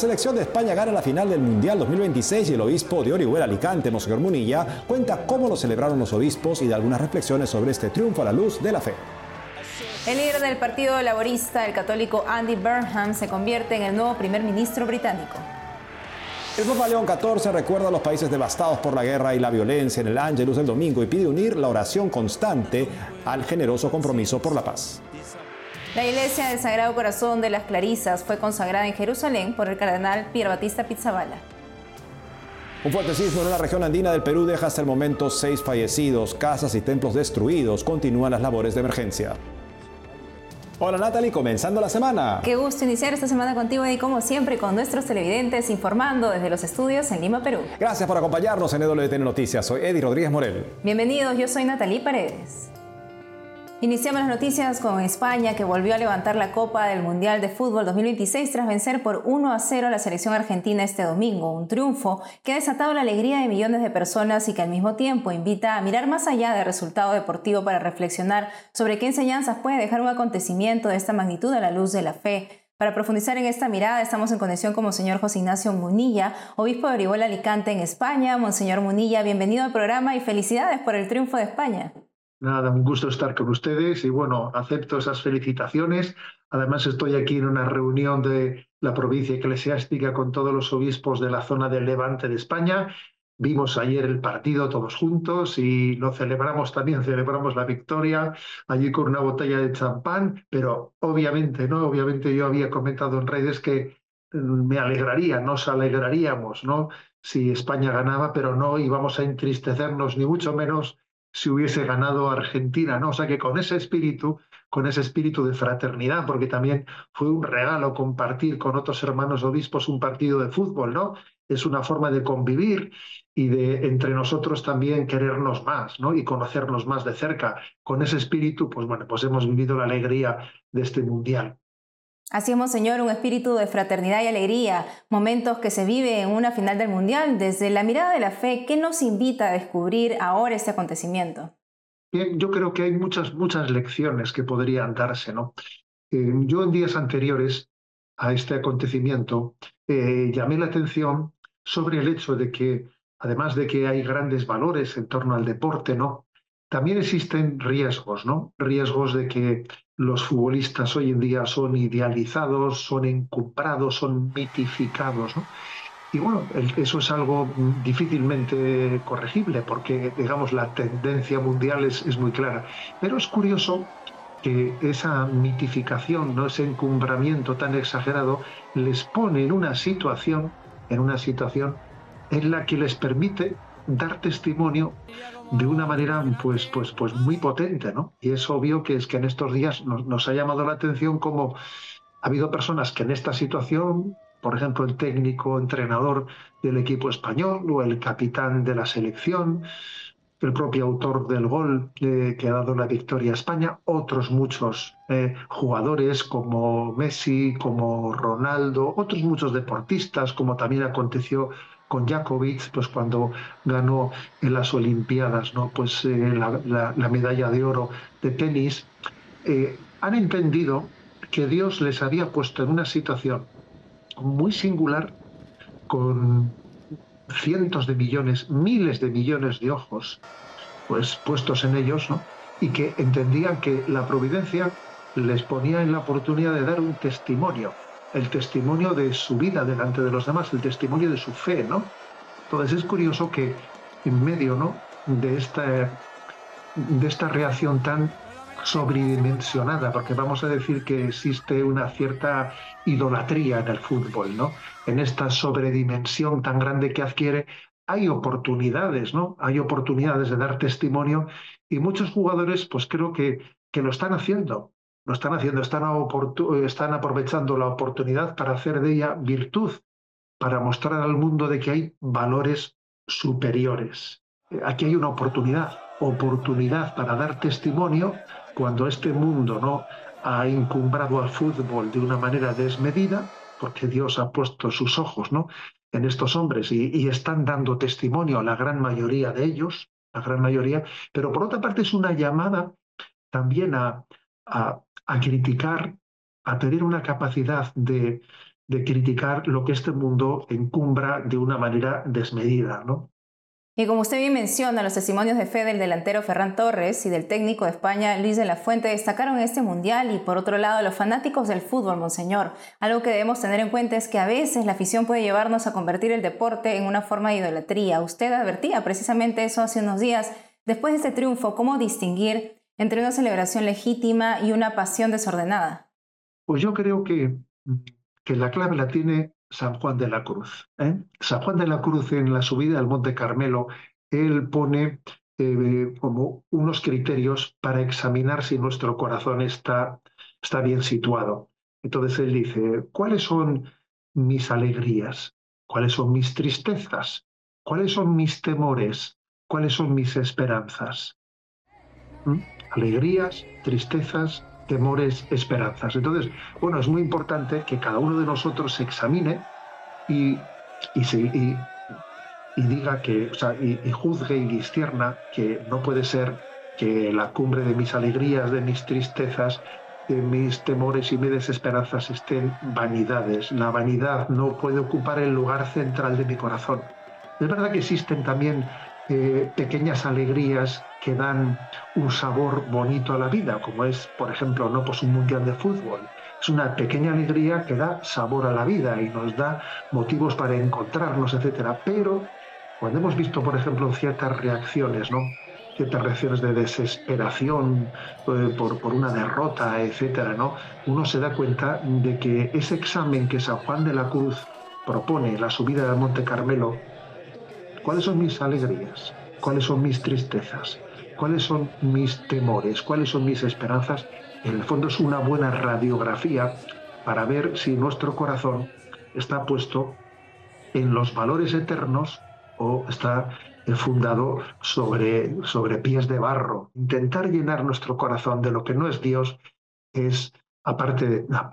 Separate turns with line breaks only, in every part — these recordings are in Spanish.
selección de España gana la final del Mundial 2026 y el obispo de Orihuela Alicante, Monseñor Munilla, cuenta cómo lo celebraron los obispos y da algunas reflexiones sobre este triunfo a la luz de la fe.
El líder del Partido Laborista, el católico Andy Burnham, se convierte en el nuevo primer ministro británico.
El Papa León XIV recuerda a los países devastados por la guerra y la violencia en el Ángelus del domingo y pide unir la oración constante al generoso compromiso por la paz.
La iglesia del Sagrado Corazón de las Clarisas fue consagrada en Jerusalén por el cardenal Pier Battista Pizzaballa.
Un fuerte sismo en la región andina del Perú deja hasta el momento 6 fallecidos, casas y templos destruidos. Continúan las labores de emergencia. Hola Natalie, comenzando la semana.
Qué gusto iniciar esta semana contigo y como siempre con nuestros televidentes informando desde los estudios en Lima, Perú.
Gracias por acompañarnos en EWTN Noticias. Soy Eddie Rodríguez Morel.
Bienvenidos, yo soy Natalie Paredes. Iniciamos las noticias con España, que volvió a levantar la Copa del Mundial de Fútbol 2026 tras vencer por 1-0 a la selección argentina este domingo. Un triunfo que ha desatado la alegría de millones de personas y que al mismo tiempo invita a mirar más allá del resultado deportivo para reflexionar sobre qué enseñanzas puede dejar un acontecimiento de esta magnitud a la luz de la fe. Para profundizar en esta mirada, estamos en conexión con Monseñor José Ignacio Munilla, obispo de Orihuela Alicante en España. Monseñor Munilla, bienvenido al programa y felicidades por el triunfo de España.
Nada, un gusto estar con ustedes y bueno, acepto esas felicitaciones. Además estoy aquí en una reunión de la provincia eclesiástica con todos los obispos de la zona del Levante de España. Vimos ayer el partido todos juntos y lo celebramos también, celebramos la victoria allí con una botella de champán, pero obviamente, ¿no? Obviamente yo había comentado en redes que me alegraría, nos alegraríamos, ¿no? Si España ganaba, pero no íbamos a entristecernos ni mucho menos si hubiese ganado Argentina, ¿no? O sea que con ese espíritu de fraternidad, porque también fue un regalo compartir con otros hermanos obispos un partido de fútbol, ¿no? Es una forma de convivir y de entre nosotros también querernos más, ¿no? Y conocernos más de cerca. Con ese espíritu, pues bueno, pues hemos vivido la alegría de este mundial.
Así es, Monseñor, un espíritu de fraternidad y alegría, momentos que se vive en una final del Mundial. Desde la mirada de la fe, ¿qué nos invita a descubrir ahora este acontecimiento?
Bien, yo creo que hay muchas lecciones que podrían darse, ¿no? Yo en días anteriores a este acontecimiento llamé la atención sobre el hecho de que, además de que hay grandes valores en torno al deporte, ¿no? También existen riesgos, ¿no? Riesgos de que los futbolistas hoy en día son idealizados, son encumbrados, son mitificados, ¿no? Y bueno, eso es algo difícilmente corregible porque, digamos, la tendencia mundial es muy clara. Pero es curioso que esa mitificación, ¿no? Ese encumbramiento tan exagerado, les pone en una situación en la que les permite dar testimonio de una manera pues muy potente, ¿no? Y es obvio que es que en estos días nos ha llamado la atención cómo ha habido personas que en esta situación, por ejemplo, el técnico, entrenador del equipo español o el capitán de la selección, el propio autor del gol que ha dado la victoria a España, otros muchos jugadores como Messi, como Ronaldo, otros muchos deportistas, como también aconteció con Djokovic, pues cuando ganó en las Olimpiadas, ¿no? Pues la medalla de oro de tenis, han entendido que Dios les había puesto en una situación muy singular con cientos de millones, miles de millones de ojos pues puestos en ellos, ¿no? Y que entendían que la providencia les ponía en la oportunidad de dar un testimonio, el testimonio de su vida delante de los demás, el testimonio de su fe, ¿no? Entonces es curioso que en medio, ¿no? de esta reacción tan sobredimensionada, porque vamos a decir que existe una cierta idolatría en el fútbol, ¿no? En esta sobredimensión tan grande que adquiere, hay oportunidades, ¿no? Hay oportunidades de dar testimonio y muchos jugadores, pues creo que lo están haciendo. Lo están haciendo, están aprovechando la oportunidad para hacer de ella virtud, para mostrar al mundo de que hay valores superiores. Aquí hay una oportunidad para dar testimonio cuando este mundo, ¿no? ha encumbrado al fútbol de una manera desmedida, porque Dios ha puesto sus ojos, ¿no? en estos hombres y están dando testimonio a la gran mayoría de ellos, la gran mayoría, pero por otra parte es una llamada también a criticar, a tener una capacidad de criticar lo que este mundo encumbra de una manera desmedida, ¿no?
Y como usted bien menciona, los testimonios de fe del delantero Ferran Torres y del técnico de España, Luis de la Fuente, destacaron este mundial. Y por otro lado, los fanáticos del fútbol, monseñor. Algo que debemos tener en cuenta es que a veces la afición puede llevarnos a convertir el deporte en una forma de idolatría. Usted advertía precisamente eso hace unos días. Después de este triunfo, ¿cómo distinguir entre una celebración legítima y una pasión desordenada?
Pues yo creo que la clave la tiene San Juan de la Cruz. San Juan de la Cruz, en la subida al Monte Carmelo, él pone como unos criterios para examinar si nuestro corazón está bien situado. Entonces él dice, ¿cuáles son mis alegrías? ¿Cuáles son mis tristezas? ¿Cuáles son mis temores? ¿Cuáles son mis esperanzas? Alegrías, tristezas, temores, esperanzas. Entonces, bueno, es muy importante que cada uno de nosotros se examine y diga que, o sea, y juzgue y discierna que no puede ser que la cumbre de mis alegrías, de mis tristezas, de mis temores y mis desesperanzas estén vanidades. La vanidad no puede ocupar el lugar central de mi corazón. Es verdad que existen también pequeñas alegrías que dan un sabor bonito a la vida, como es, por ejemplo, no pues un mundial de fútbol. Es una pequeña alegría que da sabor a la vida y nos da motivos para encontrarnos, etcétera. Pero cuando hemos visto, por ejemplo, ciertas reacciones, ¿no? Ciertas reacciones de desesperación por una derrota, etcétera, ¿no? Uno se da cuenta de que ese examen que San Juan de la Cruz propone, la subida del Monte Carmelo, ¿cuáles son mis alegrías? ¿Cuáles son mis tristezas? ¿Cuáles son mis temores? ¿Cuáles son mis esperanzas? En el fondo es una buena radiografía para ver si nuestro corazón está puesto en los valores eternos o está fundado sobre pies de barro. Intentar llenar nuestro corazón de lo que no es Dios es, aparte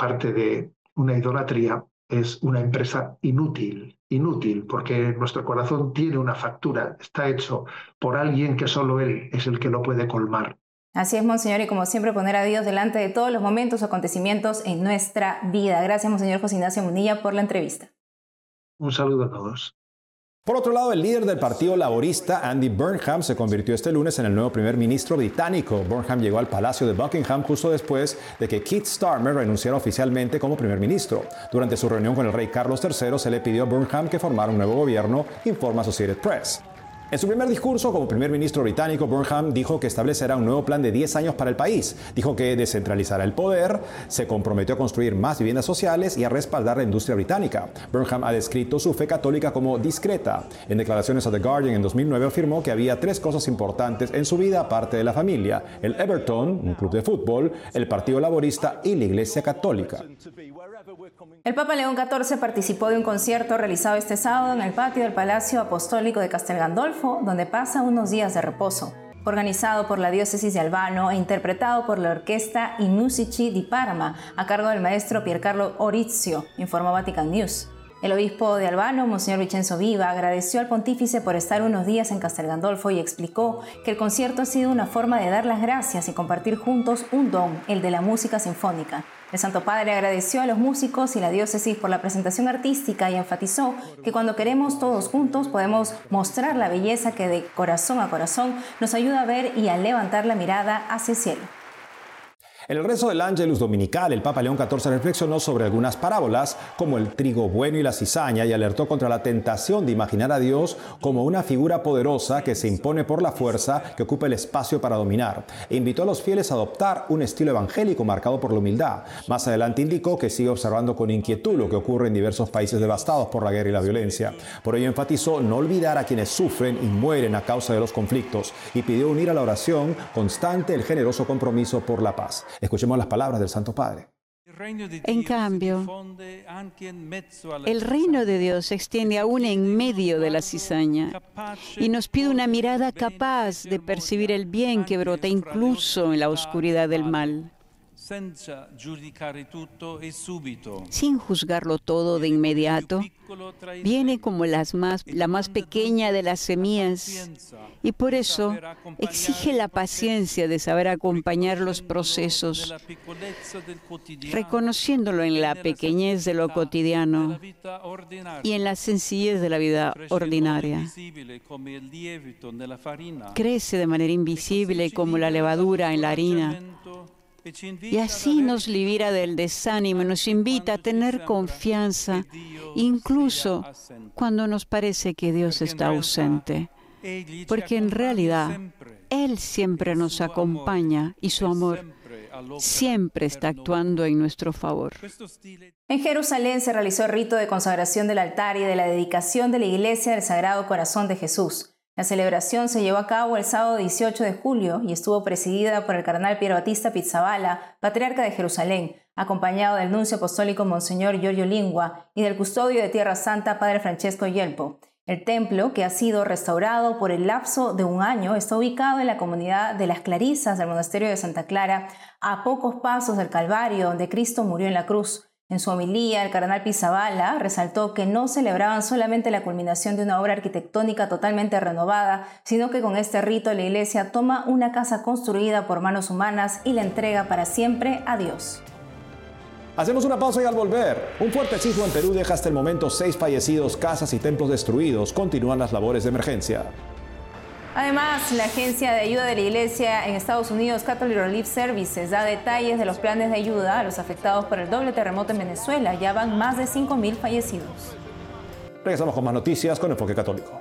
de una idolatría, es una empresa inútil, porque nuestro corazón tiene una factura, está hecho por alguien que solo Él es el que lo puede colmar.
Así es, monseñor, y como siempre poner a Dios delante de todos los momentos o acontecimientos en nuestra vida. Gracias, monseñor José Ignacio Munilla, por la entrevista.
Un saludo a todos.
Por otro lado, el líder del Partido Laborista, Andy Burnham, se convirtió este lunes en el nuevo primer ministro británico. Burnham llegó al Palacio de Buckingham justo después de que Keir Starmer renunciara oficialmente como primer ministro. Durante su reunión con el rey Carlos III, se le pidió a Burnham que formara un nuevo gobierno, informa Associated Press. En su primer discurso como primer ministro británico, Burnham dijo que establecerá un nuevo plan de 10 años para el país. Dijo que descentralizará el poder, se comprometió a construir más viviendas sociales y a respaldar la industria británica. Burnham ha descrito su fe católica como discreta. En declaraciones a The Guardian en 2009 afirmó que había 3 cosas importantes en su vida aparte de la familia: el Everton, un club de fútbol, el Partido Laborista y la Iglesia Católica.
El Papa León XIV participó de un concierto realizado este sábado en el patio del Palacio Apostólico de Castel Gandolfo, donde pasa unos días de reposo. Organizado por la diócesis de Albano e interpretado por la orquesta I Musici di Parma, a cargo del maestro Piercarlo Orizio, informó Vatican News. El obispo de Albano, Monseñor Vincenzo Viva, agradeció al pontífice por estar unos días en Castel Gandolfo y explicó que el concierto ha sido una forma de dar las gracias y compartir juntos un don, el de la música sinfónica. El Santo Padre agradeció a los músicos y la diócesis por la presentación artística y enfatizó que cuando queremos todos juntos podemos mostrar la belleza que de corazón a corazón nos ayuda a ver y a levantar la mirada hacia el cielo.
En el rezo del Ángelus Dominical, el Papa León XIV reflexionó sobre algunas parábolas, como el trigo bueno y la cizaña, y alertó contra la tentación de imaginar a Dios como una figura poderosa que se impone por la fuerza, que ocupa el espacio para dominar. E invitó a los fieles a adoptar un estilo evangélico marcado por la humildad. Más adelante indicó que sigue observando con inquietud lo que ocurre en diversos países devastados por la guerra y la violencia. Por ello enfatizó no olvidar a quienes sufren y mueren a causa de los conflictos, y pidió unir a la oración constante el generoso compromiso por la paz. Escuchemos las palabras del Santo Padre.
En cambio, el reino de Dios se extiende aún en medio de la cizaña y nos pide una mirada capaz de percibir el bien que brota incluso en la oscuridad del mal. sin juzgarlo todo de inmediato. Viene como la más pequeña de las semillas y por eso exige la paciencia de saber acompañar los procesos, reconociéndolo en la pequeñez de lo cotidiano y en la sencillez de la vida ordinaria. Crece de manera invisible como la levadura en la harina. Y así nos libera del desánimo, nos invita a tener confianza, incluso cuando nos parece que Dios está ausente. Porque en realidad, Él siempre nos acompaña y su amor siempre está actuando en nuestro favor.
En Jerusalén se realizó el rito de consagración del altar y de la dedicación de la iglesia del Sagrado Corazón de Jesús. La celebración se llevó a cabo el sábado 18 de julio y estuvo presidida por el cardenal Piero Battista Pizzaballa, patriarca de Jerusalén, acompañado del nuncio apostólico Monseñor Giorgio Lingua y del custodio de Tierra Santa, Padre Francesco Yelpo. El templo, que ha sido restaurado por el lapso de un año, está ubicado en la comunidad de las Clarisas del monasterio de Santa Clara, a pocos pasos del Calvario, donde Cristo murió en la cruz. En su homilía, el cardenal Pizzaballa resaltó que no celebraban solamente la culminación de una obra arquitectónica totalmente renovada, sino que con este rito la Iglesia toma una casa construida por manos humanas y la entrega para siempre a Dios.
Hacemos una pausa y al volver, un fuerte sismo en Perú deja hasta el momento 6 fallecidos, casas y templos destruidos. Continúan las labores de emergencia.
Además, la Agencia de Ayuda de la Iglesia en Estados Unidos, Catholic Relief Services, da detalles de los planes de ayuda a los afectados por el doble terremoto en Venezuela. Ya van más de 5.000 fallecidos.
Regresamos con más noticias con Enfoque Católico.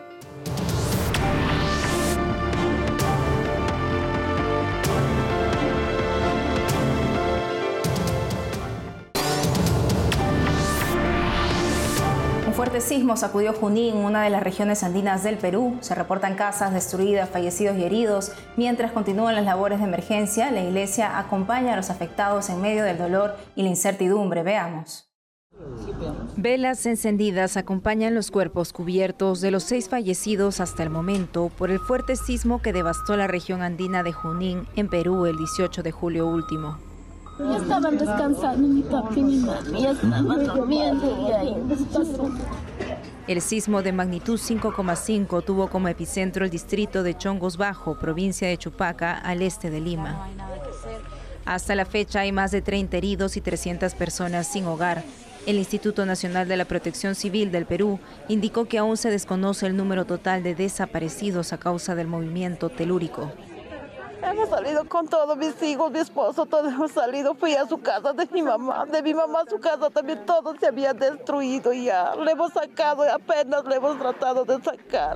Un fuerte sismo sacudió Junín, una de las regiones andinas del Perú. Se reportan casas destruidas, fallecidos y heridos. Mientras continúan las labores de emergencia, la Iglesia acompaña a los afectados en medio del dolor y la incertidumbre. Veamos. Velas encendidas acompañan los cuerpos cubiertos de los 6 fallecidos hasta el momento por el fuerte sismo que devastó la región andina de Junín, en Perú, el 18 de julio último.
Ya estaban descansando mi papá y mi mami, ya estaban durmiendo y ahí les pasó.
El sismo de magnitud 5,5 tuvo como epicentro el distrito de Chongos Bajo, provincia de Chupaca, al este de Lima. Hasta la fecha hay más de 30 heridos y 300 personas sin hogar. El Instituto Nacional de la Protección Civil del Perú indicó que aún se desconoce el número total de desaparecidos a causa del movimiento telúrico.
Hemos salido con todos mis hijos, mi esposo, todos hemos salido. Fui a su casa de mi mamá a su casa también todo se había destruido y ya le hemos sacado, apenas le hemos tratado de sacar.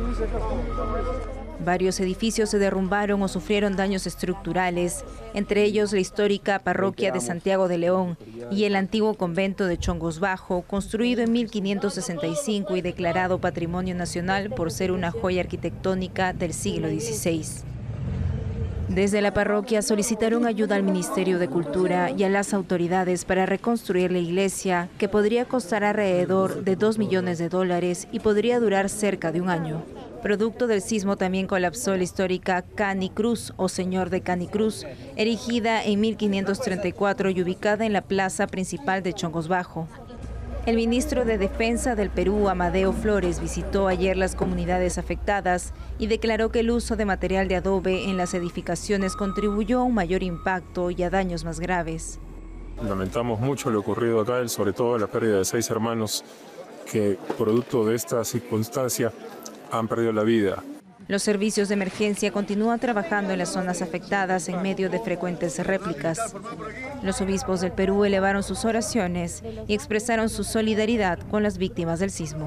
Varios edificios se derrumbaron o sufrieron daños estructurales, entre ellos la histórica parroquia de Santiago de León y el antiguo convento de Chongos Bajo, construido en 1565 y declarado Patrimonio Nacional por ser una joya arquitectónica del siglo XVI. Desde la parroquia solicitaron ayuda al Ministerio de Cultura y a las autoridades para reconstruir la iglesia, que podría costar alrededor de $2 millones y podría durar cerca de un año. Producto del sismo también colapsó la histórica Canicruz o Señor de Canicruz, erigida en 1534 y ubicada en la plaza principal de Chongos Bajo. El ministro de Defensa del Perú, Amadeo Flores, visitó ayer las comunidades afectadas y declaró que el uso de material de adobe en las edificaciones contribuyó a un mayor impacto y a daños más graves.
Lamentamos mucho lo ocurrido acá, sobre todo la pérdida de 6 hermanos que, producto de esta circunstancia, han perdido la vida.
Los servicios de emergencia continúan trabajando en las zonas afectadas en medio de frecuentes réplicas. Los obispos del Perú elevaron sus oraciones y expresaron su solidaridad con las víctimas del sismo.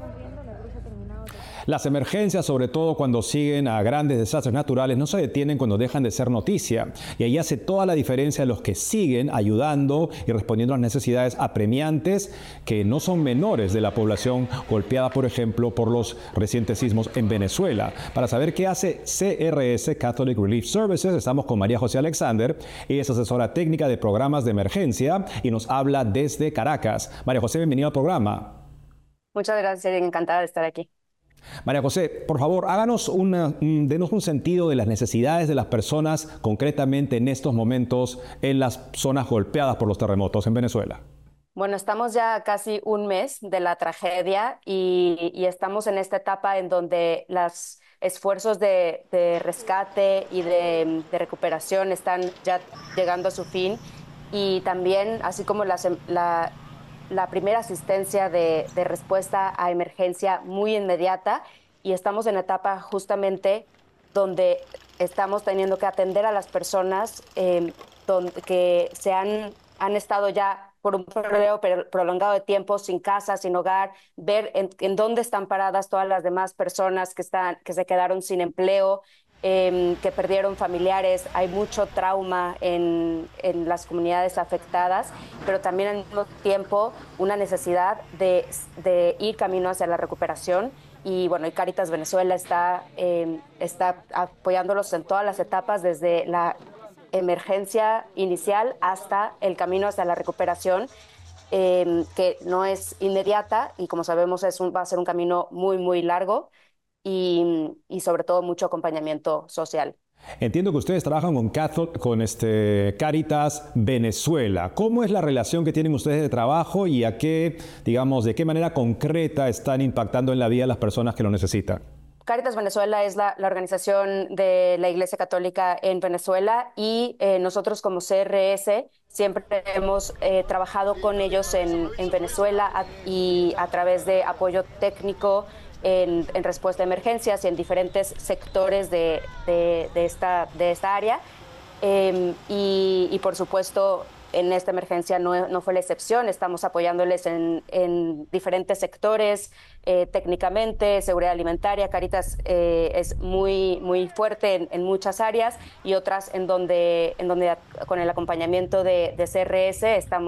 Las emergencias, sobre todo cuando siguen a grandes desastres naturales, no se detienen cuando dejan de ser noticia. Y ahí hace toda la diferencia los que siguen ayudando y respondiendo a las necesidades apremiantes que no son menores de la población golpeada, por ejemplo, por los recientes sismos en Venezuela. Para saber qué hace CRS, Catholic Relief Services, estamos con María José Alexander. Ella es asesora técnica de programas de emergencia y nos habla desde Caracas. María José, bienvenida al programa.
Muchas gracias, encantada de estar aquí.
María José, por favor, denos un sentido de las necesidades de las personas concretamente en estos momentos en las zonas golpeadas por los terremotos en Venezuela.
Bueno, estamos ya casi un mes de la tragedia y estamos en esta etapa en donde los esfuerzos de rescate y de recuperación están ya llegando a su fin, y también, así como la primera asistencia de respuesta a emergencia muy inmediata, y estamos en la etapa justamente donde estamos teniendo que atender a las personas que han estado ya por un periodo prolongado de tiempo sin casa, sin hogar, ver en dónde están paradas todas las demás personas que se quedaron sin empleo, que perdieron familiares. Hay mucho trauma en las comunidades afectadas, pero también al mismo tiempo una necesidad de ir camino hacia la recuperación. Y bueno, Cáritas Venezuela está apoyándolos en todas las etapas, desde la emergencia inicial hasta el camino hacia la recuperación, que no es inmediata y, como sabemos, va a ser un camino muy, muy largo, y sobre todo mucho acompañamiento social.
Entiendo que ustedes trabajan con Cáritas Venezuela. ¿Cómo es la relación que tienen ustedes de trabajo y de qué manera concreta están impactando en la vida de las personas que lo necesitan?
Cáritas Venezuela es la organización de la Iglesia Católica en Venezuela, y nosotros como CRS siempre hemos trabajado con ellos en Venezuela y a través de apoyo técnico en respuesta a emergencias y en diferentes sectores de esta área. Y por supuesto, en esta emergencia no fue la excepción. Estamos apoyándoles en diferentes sectores, técnicamente, seguridad alimentaria. Cáritas es muy, muy fuerte en muchas áreas, y otras en donde con el acompañamiento de CRS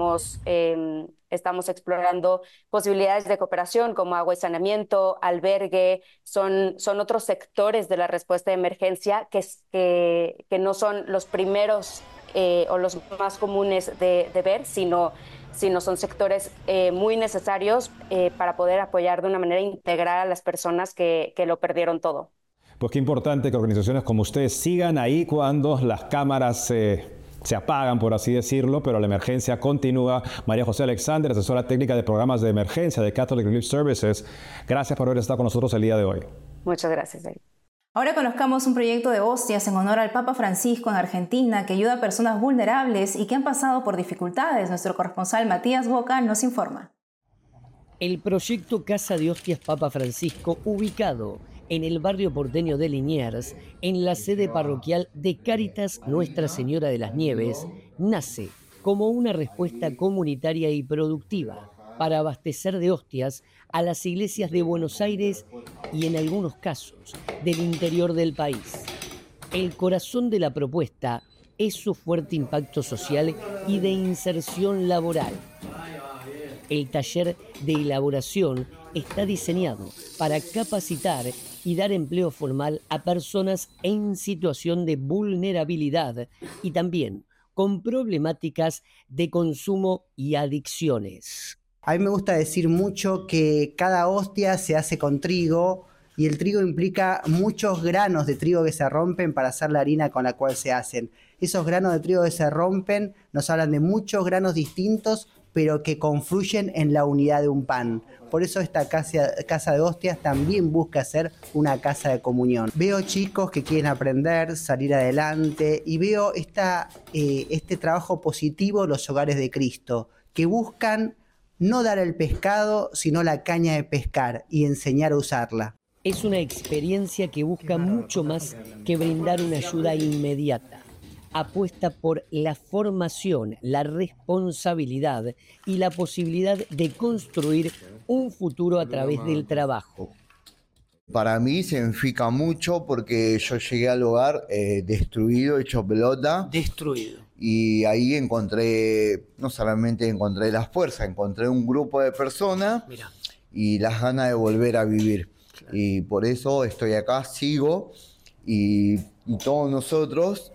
estamos explorando posibilidades de cooperación como agua y saneamiento, albergue. Son otros sectores de la respuesta de emergencia que no son los primeros o los más comunes de ver, sino son sectores muy necesarios para poder apoyar de una manera integral a las personas que lo perdieron todo.
Pues qué importante que organizaciones como ustedes sigan ahí cuando las cámaras se apagan, por así decirlo, pero la emergencia continúa. María José Alexander, asesora técnica de programas de emergencia de Catholic Relief Services, gracias por haber estado con nosotros el día de hoy.
Muchas gracias, David.
Ahora conozcamos un proyecto de hostias en honor al Papa Francisco en Argentina, que ayuda a personas vulnerables y que han pasado por dificultades. Nuestro corresponsal Matías Boca nos informa.
El proyecto Casa de Hostias Papa Francisco, ubicado en el barrio porteño de Liniers, en la sede parroquial de Cáritas Nuestra Señora de las Nieves, nace como una respuesta comunitaria y productiva para abastecer de hostias a las iglesias de Buenos Aires y, en algunos casos, del interior del país. El corazón de la propuesta es su fuerte impacto social y de inserción laboral. El taller de elaboración está diseñado para capacitar y dar empleo formal a personas en situación de vulnerabilidad y también con problemáticas de consumo y adicciones.
A mí me gusta decir mucho que cada hostia se hace con trigo, y el trigo implica muchos granos de trigo que se rompen para hacer la harina con la cual se hacen. Esos granos de trigo que se rompen nos hablan de muchos granos distintos, pero que confluyen en la unidad de un pan. Por eso esta casa de hostias también busca ser una casa de comunión. Veo chicos que quieren aprender, salir adelante, y veo este trabajo positivo en los hogares de Cristo, que buscan no dar el pescado, sino la caña de pescar y enseñar a usarla.
Es una experiencia que busca mucho más que brindar una ayuda inmediata. Apuesta por la formación, la responsabilidad y la posibilidad de construir un futuro a través del trabajo.
Para mí significa mucho porque yo llegué al hogar destruido, hecho pelota.
Destruido.
Y ahí no solamente encontré las fuerzas, encontré un grupo de personas. Mira. Y las ganas de volver a vivir. Claro. Y por eso estoy acá, sigo, y todos nosotros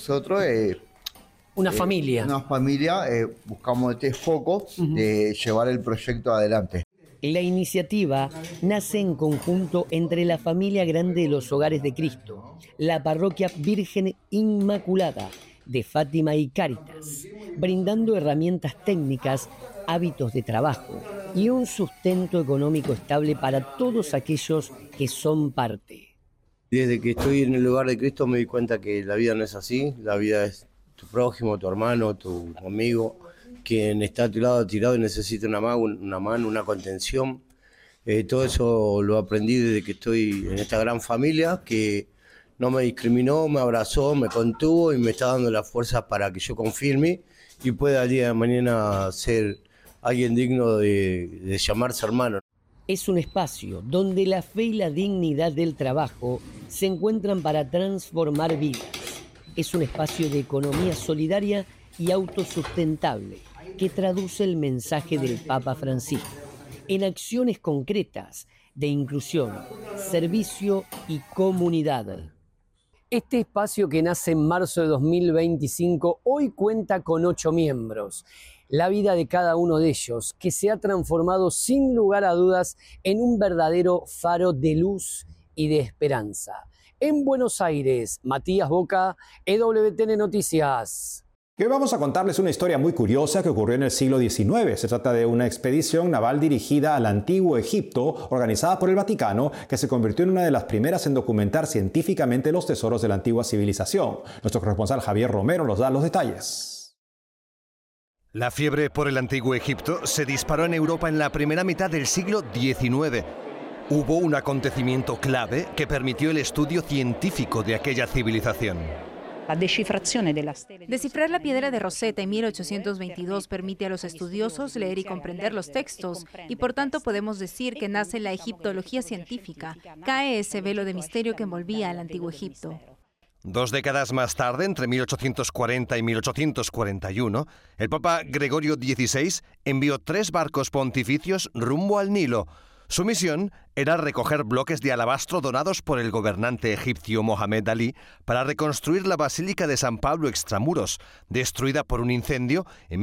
una familia.
Buscamos este foco de llevar el proyecto adelante.
La iniciativa nace en conjunto entre la familia grande de los Hogares de Cristo, la Parroquia Virgen Inmaculada de Fátima y Cáritas, brindando herramientas técnicas, hábitos de trabajo y un sustento económico estable para todos aquellos que son parte.
Desde que estoy en el Hogar de Cristo me di cuenta que la vida no es así, la vida es tu prójimo, tu hermano, tu amigo, quien está a tu lado tirado y necesita una mano, una contención. Todo eso lo aprendí desde que estoy en esta gran familia que no me discriminó, me abrazó, me contuvo y me está dando la fuerza para que yo confíe en mí y pueda al día de mañana ser alguien digno de llamarse hermano.
Es un espacio donde la fe y la dignidad del trabajo se encuentran para transformar vidas. Es un espacio de economía solidaria y autosustentable que traduce el mensaje del Papa Francisco en acciones concretas de inclusión, servicio y comunidad. Este espacio, que nace en marzo de 2025, hoy cuenta con 8 miembros. La vida de cada uno de ellos, que se ha transformado sin lugar a dudas en un verdadero faro de luz y de esperanza. En Buenos Aires, Matías Boca, EWTN Noticias.
Y hoy vamos a contarles una historia muy curiosa que ocurrió en el siglo XIX. Se trata de una expedición naval dirigida al antiguo Egipto, organizada por el Vaticano, que se convirtió en una de las primeras en documentar científicamente los tesoros de la antigua civilización. Nuestro corresponsal Javier Romero nos da los detalles.
La fiebre por el antiguo Egipto se disparó en Europa en la primera mitad del siglo XIX. Hubo un acontecimiento clave que permitió el estudio científico de aquella civilización.
Descifrar la piedra de Rosetta en 1822 permite a los estudiosos leer y comprender los textos, y por tanto podemos decir que nace la egiptología científica. Cae ese velo de misterio que envolvía al antiguo Egipto.
2 décadas más tarde, entre 1840 y 1841, el Papa Gregorio XVI envió 3 barcos pontificios rumbo al Nilo. Su misión era recoger bloques de alabastro donados por el gobernante egipcio Mohamed Ali para reconstruir la Basílica de San Pablo extramuros, destruida por un incendio en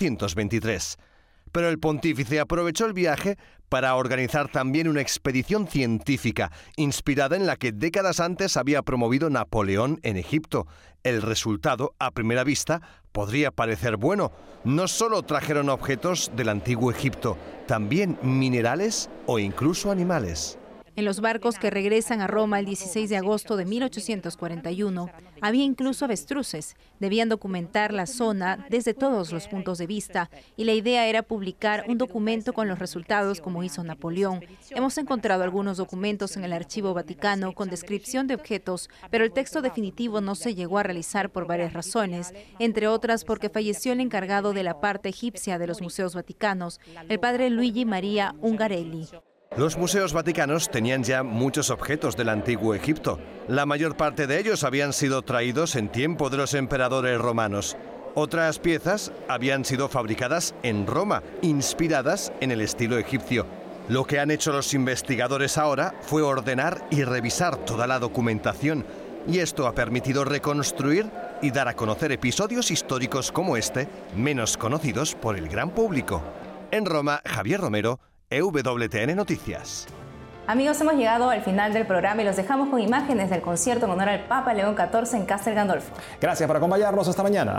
1823. Pero el pontífice aprovechó el viaje para organizar también una expedición científica, inspirada en la que décadas antes había promovido Napoleón en Egipto. El resultado, a primera vista, podría parecer bueno. No solo trajeron objetos del antiguo Egipto, también minerales o incluso animales.
En los barcos que regresan a Roma el 16 de agosto de 1841, había incluso avestruces. Debían documentar la zona desde todos los puntos de vista y la idea era publicar un documento con los resultados como hizo Napoleón. Hemos encontrado algunos documentos en el Archivo Vaticano con descripción de objetos, pero el texto definitivo no se llegó a realizar por varias razones, entre otras porque falleció el encargado de la parte egipcia de los museos vaticanos, el padre Luigi Maria Ungarelli.
Los museos vaticanos tenían ya muchos objetos del antiguo Egipto. La mayor parte de ellos habían sido traídos en tiempo de los emperadores romanos. Otras piezas habían sido fabricadas en Roma, inspiradas en el estilo egipcio. Lo que han hecho los investigadores ahora fue ordenar y revisar toda la documentación, y esto ha permitido reconstruir y dar a conocer episodios históricos como este, menos conocidos por el gran público. En Roma, Javier Romero, EWTN Noticias.
Amigos, hemos llegado al final del programa y los dejamos con imágenes del concierto en honor al Papa León XIV en Castel Gandolfo.
Gracias por acompañarnos. Hasta mañana.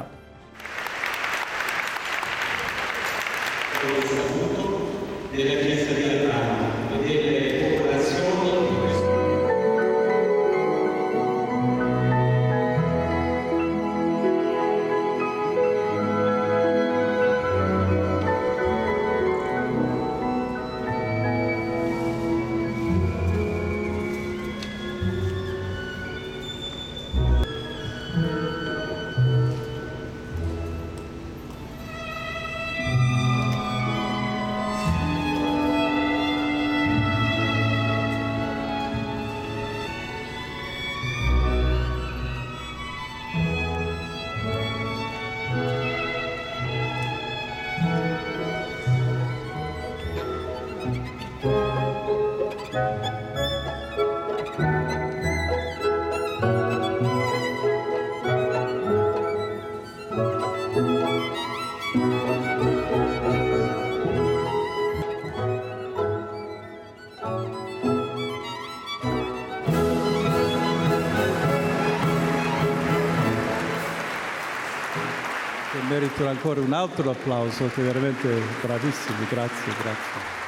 meritano ancora un altro applauso, che veramente bravissimi, grazie, grazie.